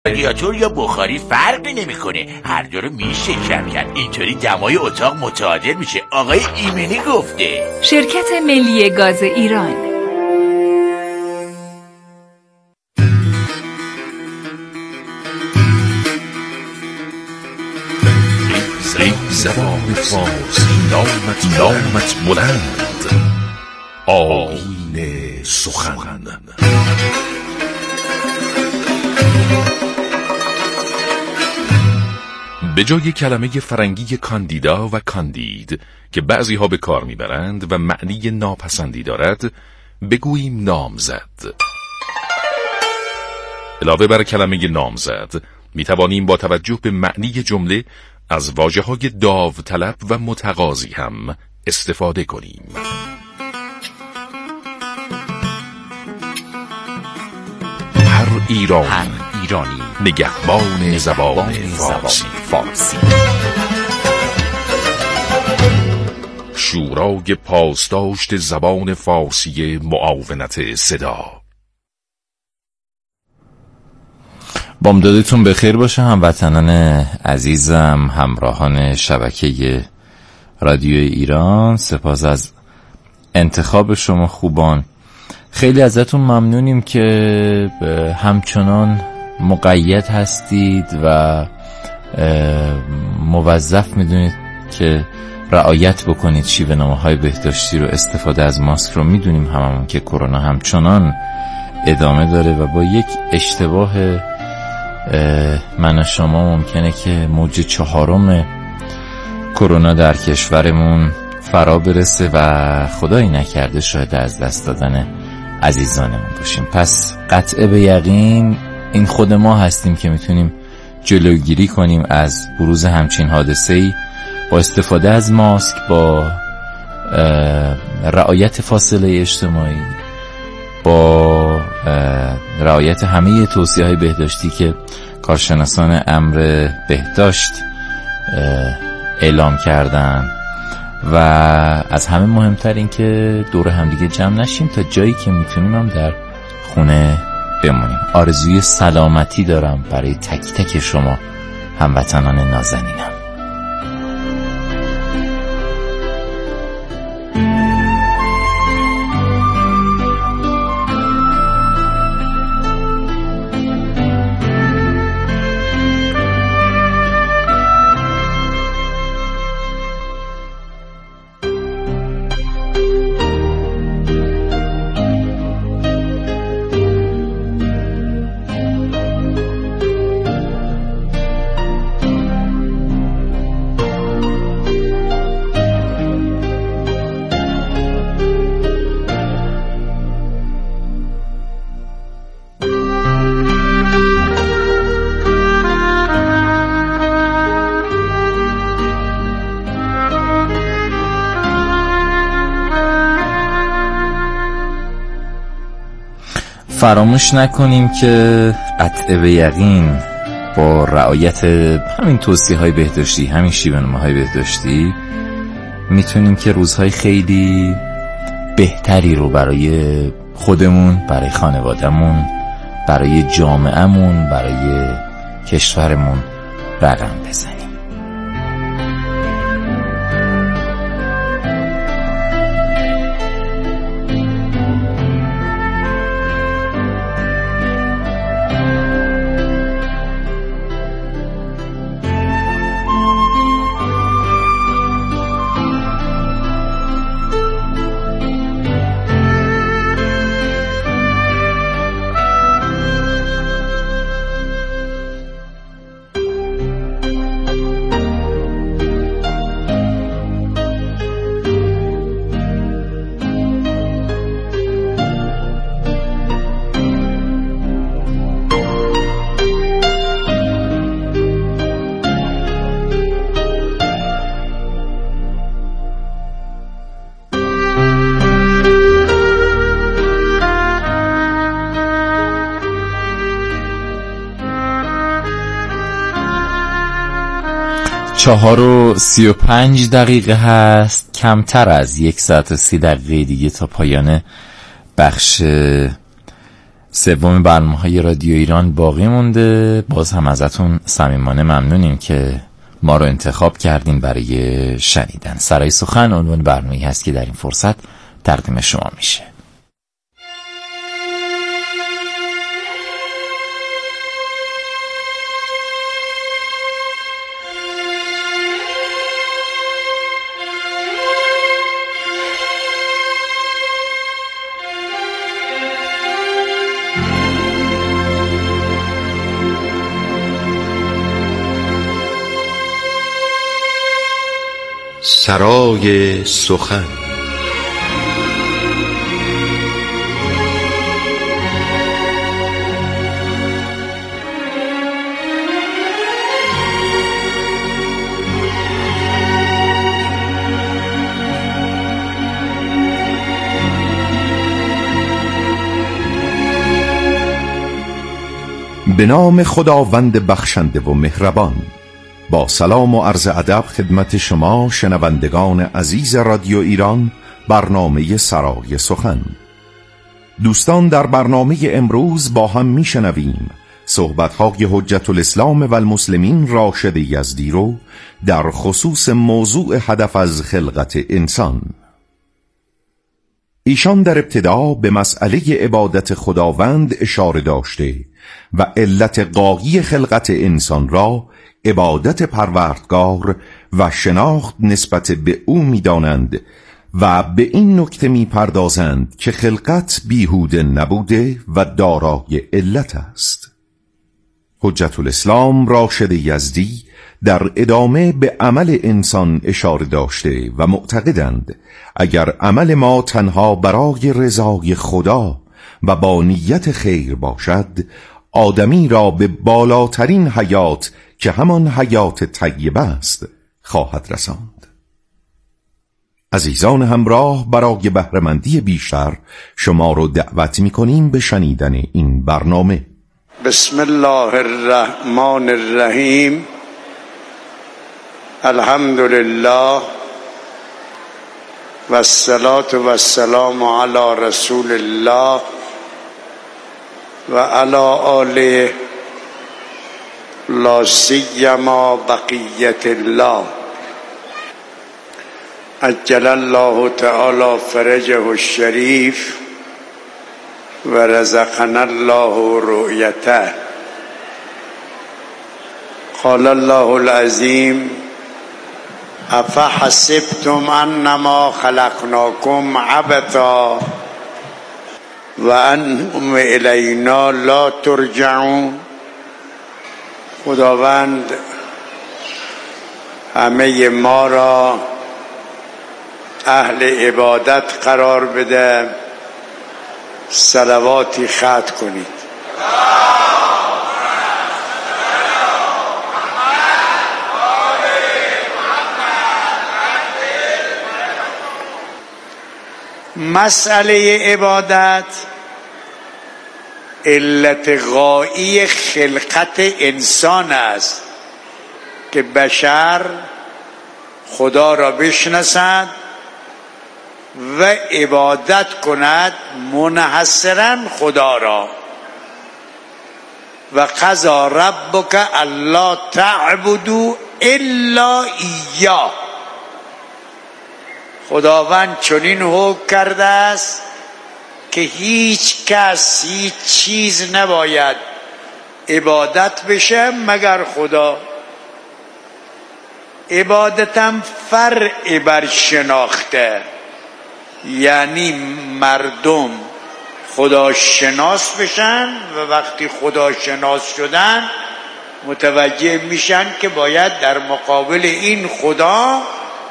رادیاتور یا بخاری فرقی نمیکنه، هر جا رو میشه کم کرد. اینطوری دمای اتاق متعادل میشه. آقای ایمنی گفته. شرکت ملی گاز ایران. زبان فارسی نامت بلند، آیین سخن. به جای کلمه فرنگی کاندیدا و کاندید که بعضی ها به کار میبرند و معنی ناپسندی دارد، بگوییم نامزد. علاوه بر کلمه نامزد میتوانیم با توجه به معنی جمله از واژه‌های داوطلب و متقاضی هم استفاده کنیم. هر ایرانی نگهبان زبان فارسی. شورای پاسداشت زبان فارسی معاونت صدا. بامدادتون بخیر باشه هموطنان عزیزم، همراهان شبکه رادیو ایران. سپاس از انتخاب شما خوبان. خیلی ازتون ممنونیم که همچنان مقید هستید و موظف میدونید که رعایت بکنید شیوه‌نامه‌های بهداشتی رو، استفاده از ماسک رو. میدونیم هممون که کرونا همچنان ادامه داره و با یک اشتباه من و شما ممکنه که موج 4 کرونا در کشورمون فرا برسه و خدایی نکرده شاید از دست دادن عزیزانمون باشیم. پس قطعه به یقین این خود ما هستیم که میتونیم جلوگیری کنیم از بروز همچین حادثه‌ای با استفاده از ماسک، با رعایت فاصله اجتماعی، با رعایت همه توصیه‌های بهداشتی که کارشناسان امر بهداشت اعلام کردن. و از همه مهمتر این که دور همدیگه جمع نشیم، تا جایی که میتونیم هم در خونه بمونیم. آرزوی سلامتی دارم برای تک تک شما هموطنان نازنینم. فراموش نکنیم که قطع به یقین با رعایت همین توصیه‌های بهداشتی، همین شیوه‌نامه‌های بهداشتی، میتونیم که روزهای خیلی بهتری رو برای خودمون، برای خانوادهمون، برای جامعهمون، برای کشورمون رقم بزنیم. چهار و 35 دقیقه هست، کمتر از 1 ساعت و 30 دقیقه دیگه تا پایان بخش سوم برنامه‌های رادیو ایران باقی مونده. باز هم ازتون صمیمانه ممنونیم که ما رو انتخاب کردین برای شنیدن. سرای سخن عنوان برنامه‌ای هست که در این فرصت تقدیم شما میشه. سرای سخن. به نام خداوند بخشنده و مهربان. با سلام و عرض ادب خدمت شما شنوندگان عزیز رادیو ایران، برنامه سرای سخن. دوستان، در برنامه امروز با هم میشنویم صحبت‌های حجت الاسلام و المسلمین راشد یزدی رو در خصوص موضوع هدف از خلقت انسان. ایشان در ابتدا به مسئله عبادت خداوند اشاره داشته و علت غایی خلقت انسان را عبادت پروردگار و شناخت نسبت به او می‌دانند و به این نکته می‌پردازند که خلقت بیهوده نبوده و دارای علت است. حجت الاسلام راشد یزدی در ادامه به عمل انسان اشاره داشته و معتقدند اگر عمل ما تنها برای رضای خدا و با نیت خیر باشد، آدمی را به بالاترین حیات که همان حیات طیبه است خواهد رساند. عزیزان همراه، برای بهره‌مندی بیشتر شما رو دعوت می‌کنیم به شنیدن این برنامه. بسم الله الرحمن الرحیم. الحمد لله و الصلاة و السلام علی رسول الله و علی آله لا سیما بقیت الله عجل الله تعالی فرجه الشریف و رزقنا الله رؤیته. قال الله العظیم افحسبتم انما خلقناکم عبثا و انکم الینا لا ترجعون. خداوند همه ما را اهل عبادت قرار بده. صلواتی ختم کنید. مسئله عبادت علت غایی خلقت انسان است که بشر خدا را بشناسد و عبادت کند منحصرا خدا را. و قضا ربک الا تعبدوا الا ایاه. خداوند چنین حکم کرده است که هیچ کس هیچ چیز نباید عبادت بشه مگر خدا. عبادتم فرع بر شناخته، یعنی مردم خدا شناس بشن و وقتی خدا شناس شدن متوجه میشن که باید در مقابل این خدا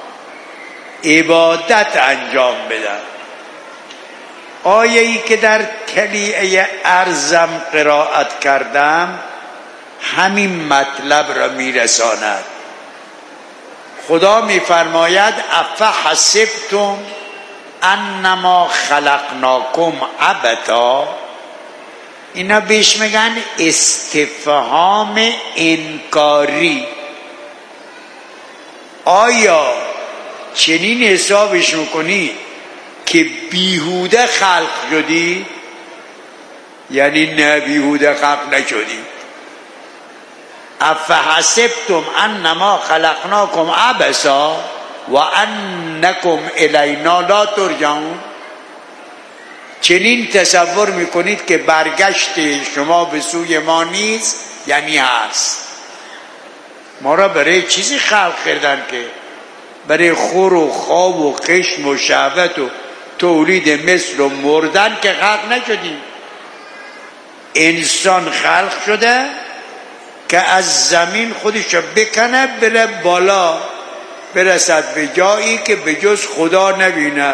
عبادت انجام بدن. آیه‌ای که در طلیعه ارزم قرائت کردم همین مطلب را میرساند. خدا میفرماید افحسبتم انما خلقناکم عبثا. اینا بهش میگن استفهام انکاری. آیا چنین حسابش میکنی که بیهوده خلق شدی؟ یعنی نه بیهوده خلق نشدیم. افحسبتم انما خلقناکم عبثا و انکم الینا لا ترجعون. چنین تصور میکنید که برگشت شما به سوی ما نیست؟ یعنی هست. ما را برای چیزی خلق کردن که برای خور و خواب و خشم و شهوت و تولید مثل و مردن که خلق نشدیم. انسان خلق شده که از زمین خودش بکنه بره بالا، برسد به جایی که به جز خدا نبینه.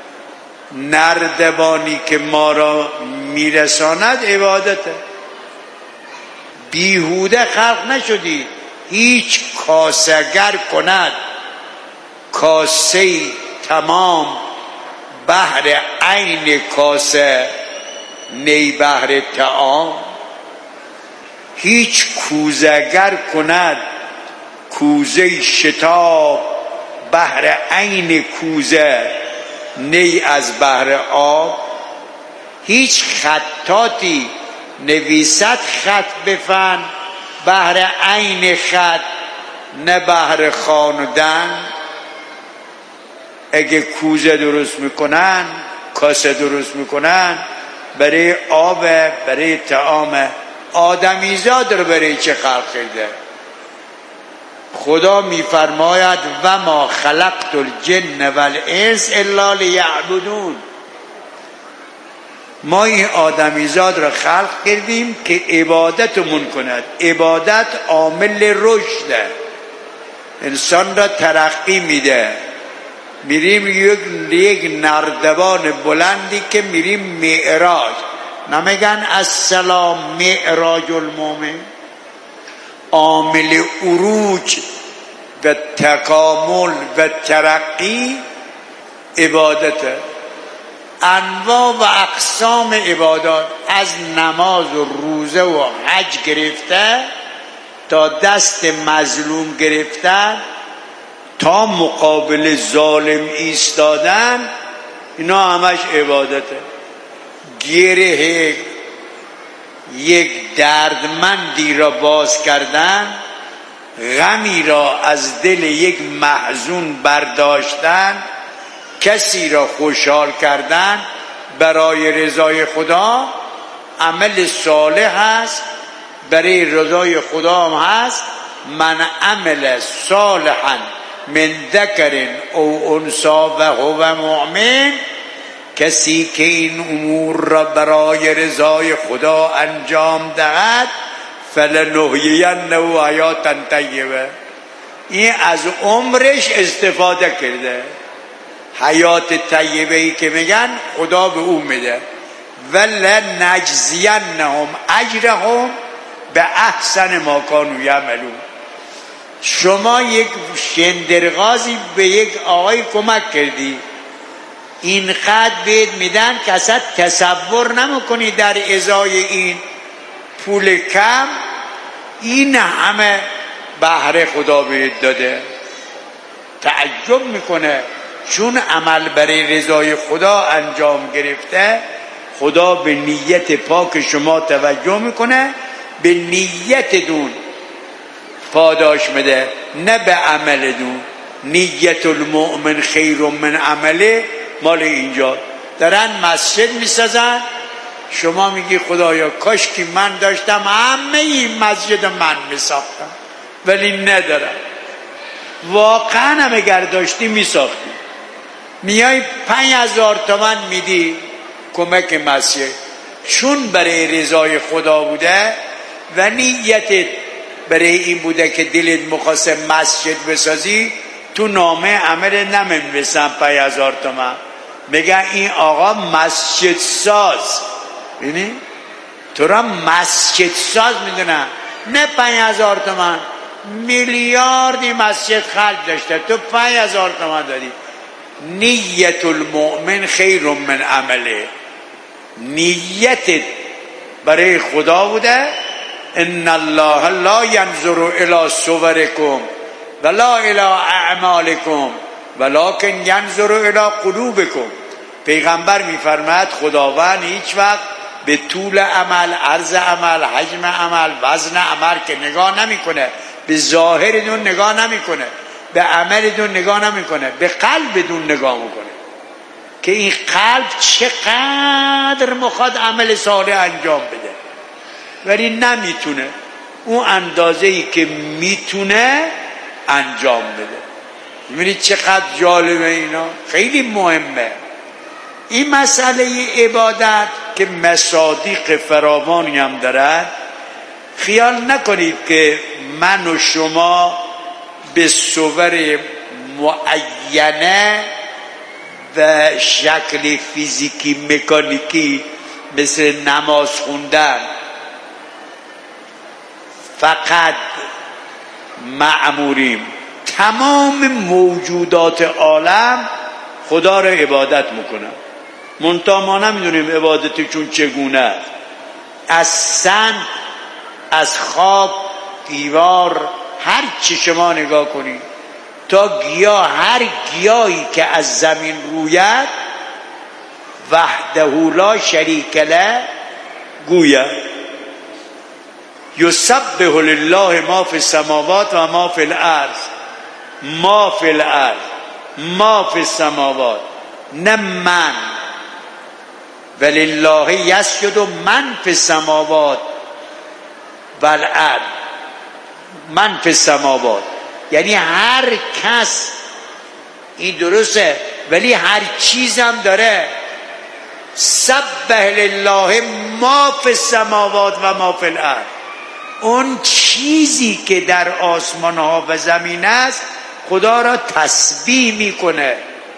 نردبانی که ما را میرساند عبادته. بیهوده خلق نشدی. هیچ کاسگر کند کاسه تمام بحر عین کاسه نی بحر طعام. هیچ کوزگر کند کوزه شتاب بحر عین کوزه نی از بحر آب. هیچ خطاطی نویسد خط بفن بحر عین خط نه بحر خواندن. اگه کوزه درست میکنن، کاسه درست میکنن، برای آب، برای طعام. آدمیزاد رو برای چه خلق کرده؟ خدا میفرماید و ما خلقت الجن والانس الا لیعبدون. ما این آدمیزاد را خلق کردیم که عبادتمون کند. عبادت عامل رشده، انسان را ترقی میده. میریم یک نردبان بلندی که میریم معراج. نمیگن السلام معراج المومن؟ عامل عروج و تکامل و ترقی عبادته. انواع و اقسام عبادات از نماز و روزه و حج گرفته تا دست مظلوم گرفتن تا مقابل ظالم ایستادن، اینا همش عبادته. گره یک دردمندی را باز کردن، غمی را از دل یک محزون برداشتن، کسی را خوشحال کردن برای رضای خدا عمل صالح هست. برای رضای خدا هم هست. من عمل صالحا من ذکر او انثی و هو مؤمن. کسی که این امور را برای رضای خدا انجام دهد فلنحیینه حیاتا طیبه. این از عمرش استفاده کرده. حیات طیبه‌ای که میگن خدا به اون میده. ولنجزینهم اجرهم به احسن ما کانوا یعملون. شما یک شندرغازی به یک آقای کمک کردی، این قدر بهت میدن که اصلا تصور نمیکنی در ازای این پول کم این همه بهره خدا بهت داده. تعجب میکنه چون عمل برای رضای خدا انجام گرفته. خدا به نیت پاک شما توجه میکنه، به نیت دون پاداش میده، نه به عمل دون. نیت المؤمن خیر من عمله مال اینجا. دارن مسجد میسازن، شما میگی خدایا کاش که من داشتم همه این مسجد من میساختم، ولی ندارم. واقعا هم اگر داشتی میساختی. میای 5,000 تومان میدی کمک مسجد، چون برای رضای خدا بوده و نیتت برای این بوده که دلت مخواسته مسجد بسازی، تو نامه عمل نمی‌نویسن 5,000 تومان، میگن این آقا مسجد ساز. ببینی تو را مسجد ساز میدونن، نه 5,000 تومان. میلیاردی مسجد خرج داشته، تو 5,000 تومان دادی. نیت المؤمن خیر من عمله. نیتت برای خدا بوده. ان الله لا ينظر الى صوركم ولا الى اعمالكم ولكن ينظر الى قلوبكم. پیغمبر میفرماید خداوند هیچ وقت به طول عمل، عرض عمل، حجم عمل، وزن عمل که نگاه نمیکنه، به ظاهرتون نگاه نمیکنه، به عملتون نگاه نمیکنه، به قلبتون نگاه میکنه که این قلب چقدر میخواد عمل صالح انجام بده ولی نمیتونه اون اندازه‌ای که میتونه انجام بده. میبینید چقدر جالبه اینا، خیلی مهمه این مسئله عبادت که مصادیق فراوانی هم دارد. خیال نکنید که من و شما به صور معینه و شکل فیزیکی مکانیکی مثل نماز خوندن فقط مأموریم. تمام موجودات عالم خدا را عبادت میکنن، منتها ما نمیدونیم عبادتشون چگونه است. از سنگ، از خاک، دیوار، هر چی شما نگاه کنید تا گیاه، هر گیاهی که از زمین روید وحده لا شریک له گوید یسبح لله ما فی السماوات و ما فی الارض، ما فی الارض، ما فی السماوات، نه من. ولله یسجد من فی السماوات و الارض، من فی السماوات یعنی هر کس، این درسته ولی هر چیزم داره. سبح لله ما فی السماوات و ما فی الارض، اون چیزی که در آسمان ها و زمین است خدا را تسبیح میکنه.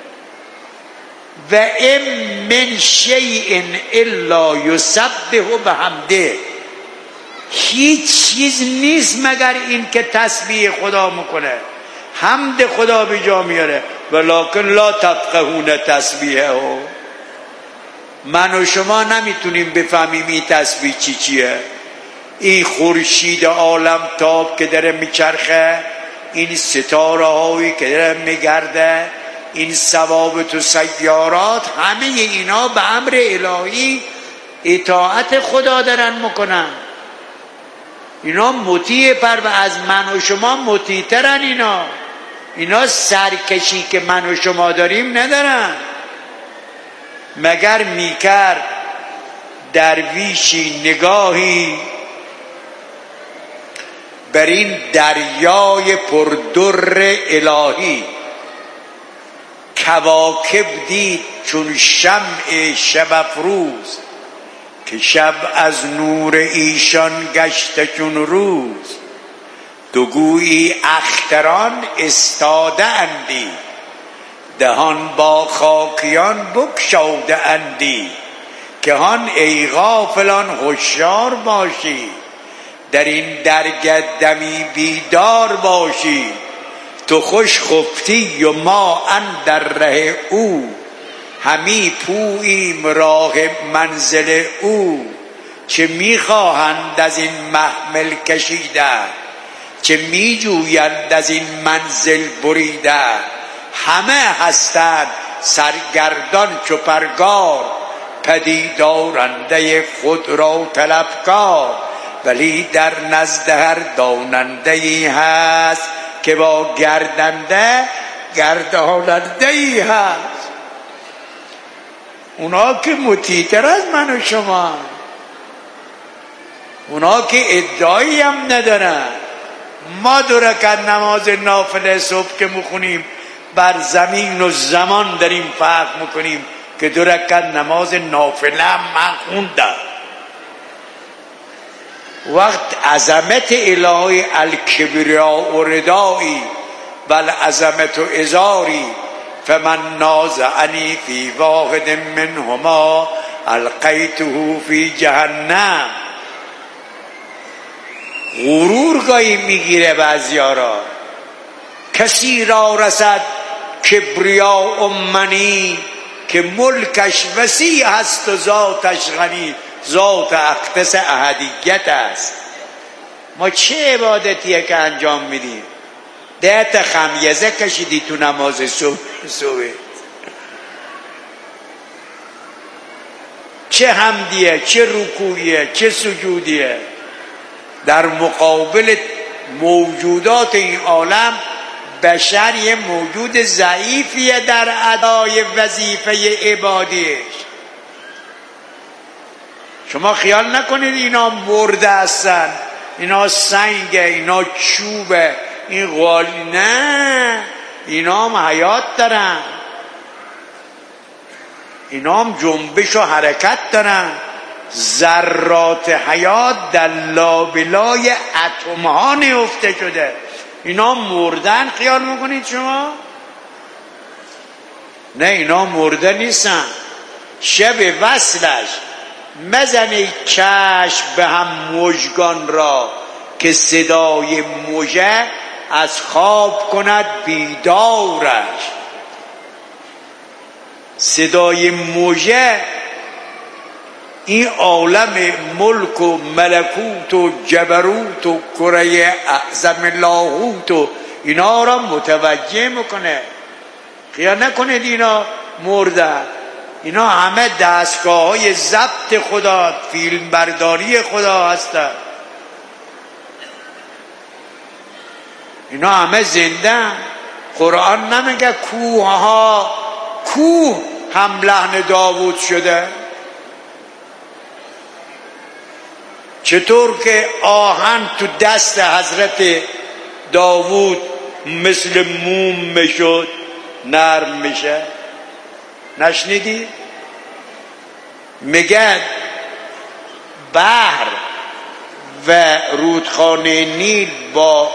و ام من شیء الا یسبح بحمده، هیچ چیز نیست مگر این که تسبیح خدا میکنه، حمد خدا به جا میاره. ولکن لا تفقهون تسبیحه، من و شما نمیتونیم بفهمیم این تسبیح چیه. این خورشید عالم تاب که داره میچرخه، این ستاره هایی که داره میگرده، این ثوابت و سیارات، همه اینا به امر الهی اطاعت خدا دارن میکنن. اینا مطیع پر از من و شما مطیع ترن. اینا سرکشی که من و شما داریم ندارن. مگر میکرد درویشی نگاهی بر این دریای پردر الهی، کواکب دید چون شمع شب افروز، که شب از نور ایشان گشته چون روز. دوگویی اختران استاده اندی، دهان با خاکیان بگشاده اندی. که هان ای غافلان هوشیار باشی، در این درگه دمی بیدار باشی. تو خوش خفتی و ما اندر ره او، همی پوییم راه منزل او. چه میخواهند از این محمل کشیدن، چه میجویند از این منزل بریدن. همه هستند سرگردان چو پرگار، پدیدارنده خود را طلبکار. ولی در نزد هر داننده ای هست، که با گردنده گرداننده ای هست. اونا که مطیع‌تر از من و شما، اونا که ادعایی هم ندارن. ما 2 رکعت نماز نافله صبح که میخونیم بر زمین و زمان داریم فرق میکنیم که 2 رکعت نماز نافله هم من خوندم. وقت عظمت الهی الکبریاء و ردایی بل عظمت و ازاری، فمن نازعنی فی واحد منهما القیته فی جهنم. غرور گاهی میگیره بعضیا را. کسی را رسد کبریاء منی، که ملکش وسیع است و ذاتش غنی. ذات اقدس احدیت است. ما چه عبادتیه که انجام میدیم؟ 10 تا خمیزه کشیدی تو نماز صبح. چه حمدیه، چه رکوعیه، چه سجودیه. در مقابل موجودات این عالم بشر یه موجود ضعیفیه در ادای وظیفه عبادیش. شما خیال نکنید اینا مرده هستن، اینا سنگه، اینا چوبه، این قالی، نه، اینا هم حیات دارن، اینا هم جنبش و حرکت دارن. ذرات حیات در لابلای اتم ها نهفته شده. اینا مردن خیال میکنید شما؟ نه، اینا مرده نیستن. شب وصلش مزنه کشف به هم مژگان را، که صدای مژه از خواب کند بیدارش. صدای مژه این عالم ملک و ملکوت و جبروت و کره اعظم لاهوت و اینا را متوجه میکنه. خیال نکنید اینا مردن. اینا همه دستگاه های ضبط خدا، فیلم برداری خدا هستن. اینا همه زنده. قرآن نمیگه کوه هم لحن داوود شده؟ چطور که آهن تو دست حضرت داوود مثل موم میشد، نرم میشه؟ نشنیدی؟ میگه بحر و رودخانه نیل با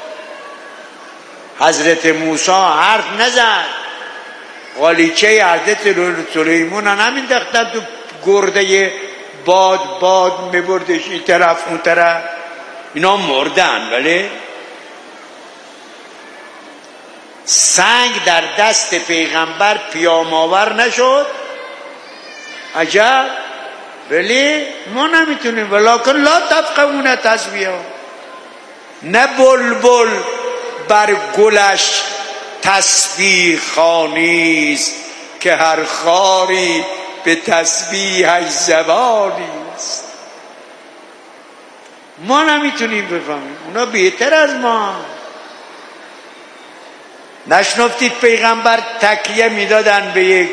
حضرت موسی حرف نزد. غالیچه حضرت سلیمان نمینداختن تو گرده باد میبردش این طرف اون طرف. اینا مردن. ولی سنگ در دست پیغمبر پیام‌آور نشد. عجب. ولی ما نمیتونیم. ولکن لا تفقهون تسبیحه. نه بلبل بر گلش تسبیح خوانیست، که هر خاری به تسبیحش زبانیست. ما نمیتونیم بفهمیم، اونا بهتر از ما. نشنفتید پیغمبر تکیه میدادن به یک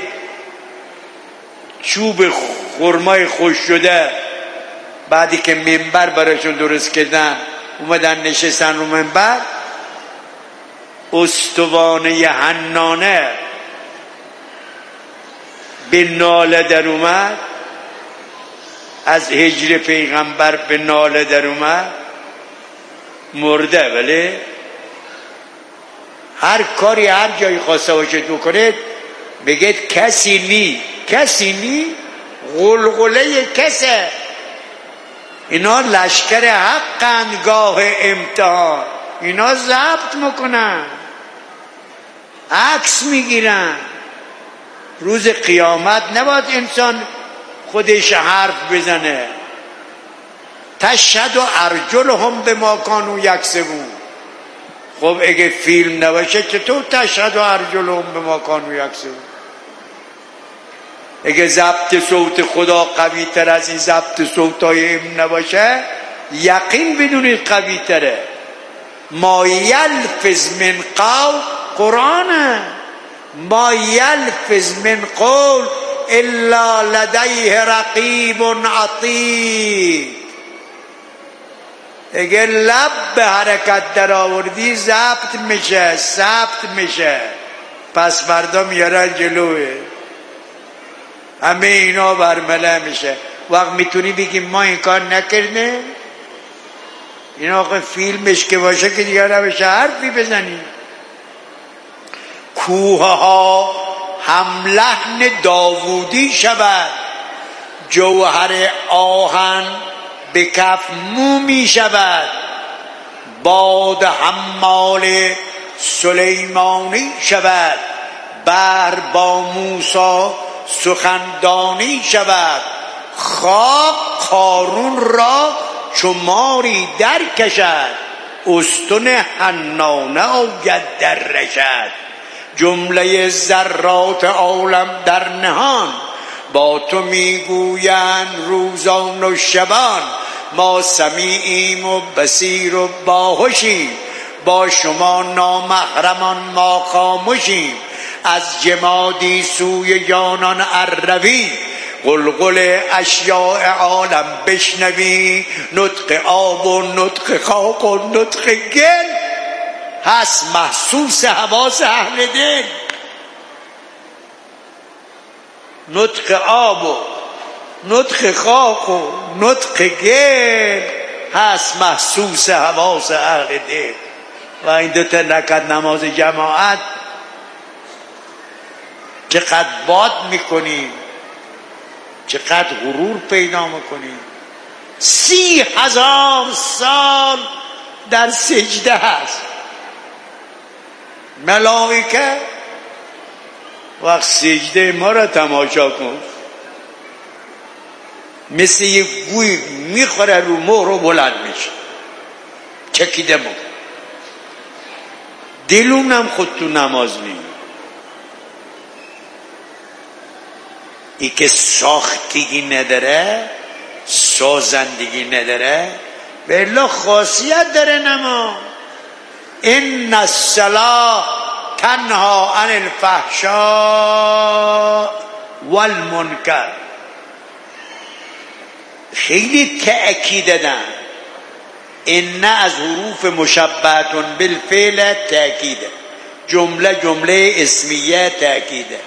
چوب خرمای خوش شده، بعدی که منبر براشون درست کردن اومدن نشستن رو منبر، استوانه حنانه به ناله در اومد، از هجر پیغمبر به ناله در اومد، مرده. ولی هر کاری هر جایی خواسته باشید بکنید بگید کسی نی غلغله کسه. اینا لشکر حقند گاه امتحان. اینا ضبط میکنن، عکس میگیرن. روز قیامت نباید انسان خودش حرف بزنه. تشهد ارجلهم بما کانوا یکسبون. خب اگه فیلم نباشه چطور تشهد ارجلهم بما کانوا یکسبون؟ اگه ضبط صوت خدا قوی تر از این ضبط صوتای این نباشه، یقین بدونید قوی تره. ما یلفظ من قول، قرآنه، ما یلفظ من قول الا لدیه رقیب عتید. اگه لب به حرکت در آوردی ضبط میشه، ثبت میشه، پس فردا میارن جلوه. همه اینا برمله میشه. وقت میتونی بگی ما این کار نکرده؟ این آقا فیلمش که باشه که دیگر نمیشه حرفی بزنی. کوه ها هم لحن داوودی شود، جوهر آهن به کف مومی شود. باد حمال سلیمانی شود، بحر با موسی سخندانی شود. خاک قارون را چو ماری در کشد، استن حنانه آید در رشد. جمله ذرات عالم در نهان، با تو میگویند روزان و شبان ما سمیعیم و بصیر و باهوشیم با شما نامحرمان ما خاموشیم از جمادی سوی جانان اروی قلقل اشیاء عالم بشنوی نطق آب و نطق خاک و نطق گل هست محسوس حواس اهل دل. نطق آب و نطق خاک و نطق گل هست محسوس حواس اهل دل. و این دوتا رکعت نماز جماعت چقدر باد میکنیم، چقدر غرور پیدا میکنیم. 30,000 سال در سجده هست. ملائکه وقت سجده ما را تماشا کن، مثل یک گوی میخوره رو مهر و بلند میشه، چکیده مون. دلونم خود تو نماز نیم. ای که ساختگی نداره، سازندگی نداره، به الله خاصیت داره نماز. ان الصلاة تنها عن الفحشاء والمنکر. خیلی تأکید دادن. ان از حروف مشبهه بالفعل تأکیده، جمله اسمیه تأکیده.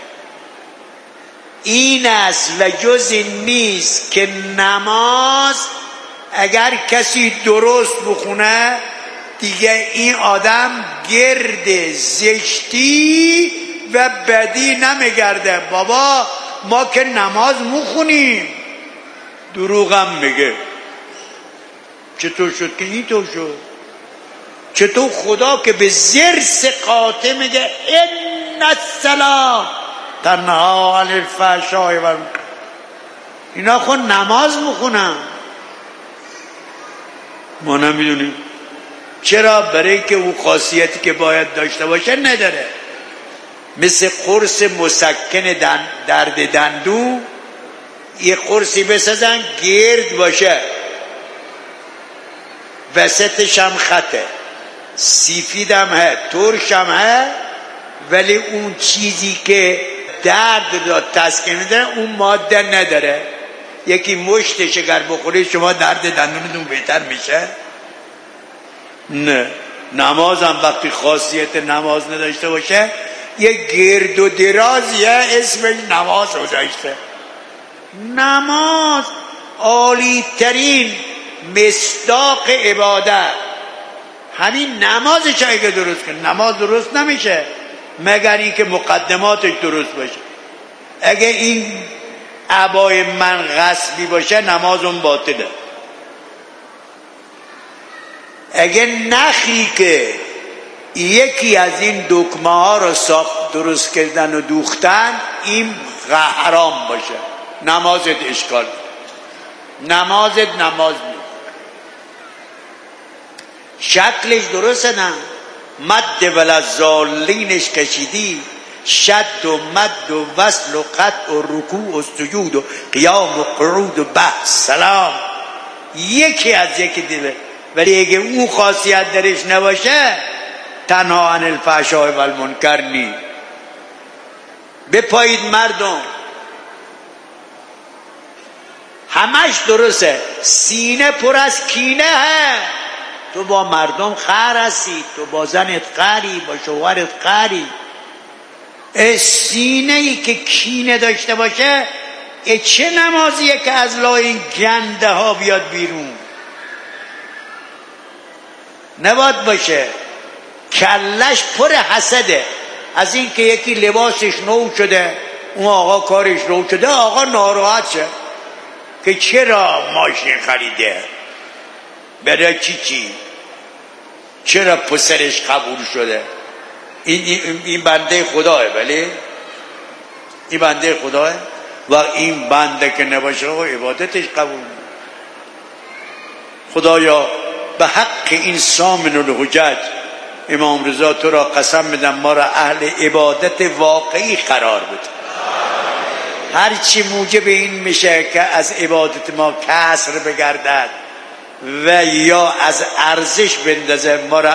این است و جز این نیست که نماز اگر کسی درست بخونه دیگه این آدم گرد زشتی و بدی نمیگرده. بابا ما که نماز میخونیم، دروغم میگه. چطور شد که این طور شد؟ چطور خدا که به ضرس قاطع میگه ان الصلاة تنها عن الفحشاء و اینا خود نماز میخونن، ما نمیدونیم. چرا؟ برای که اون خاصیتی که باید داشته باشه نداره. مثل قرص مسکن درد دندون، یه قرصی بسازن گرد باشه، وسطش هم خطه، سفید هم ہے، ترش هم ہے، ولی اون چیزی که درد را تسکین میده اون ماده نداره. یکی مشتش اگر بخوری شما درد دندونتون بهتر میشه؟ نه. نماز هم وقتی خاصیت نماز نداشته باشه یه گرد و درازیه اسمش نماز گذاشته. نماز عالی ترین مصداق عبادت همین نمازش اگه درست کنه. نماز درست نمیشه مگر اینکه مقدماتش درست باشه. اگه این عبای من غصبی باشه نماز اون باطله. اگه نخی که یکی از این دکمه ها رو درست کردن و دوختن این حرام باشه، نمازت اشکال، نمازت نماز نیست. شکلش درسته نه، مد ولضالینش کشیدی، شد و مد و وصل و قطع و رکوع و سجود و قیام و قعود و بحث سلام یکی از یکی دیده. ولی اگه اون خاصیت درش نباشه تنها عن الفحشاء و المنکر نی. بپایید مردم همش درسته، سینه پر از کینه ہے. تو با مردم خر هستی، تو با زنت خری، با شوهرت خری. سینه ای که کینه داشته باشه چه نمازیه که از لای این گنده ها بیاد بیرون؟ نباید باشه. کلش پر حسده از این که یکی لباسش نو شده، اون آقا کارش نو شده، آقا ناراحت شه که چرا ماشین خریده، برای چی چرا پسرش قبول شده. این بنده خداه، ولی این بنده خداه و این بنده که نباشه و عبادتش قبول. خدایا به حق این سامن الحجج امام رضا تو را قسم میدم ما را اهل عبادت واقعی قرار بده. هرچی موجب این میشه که از عبادت ما کسر بگردد و یا از ارزش بندازه، ما را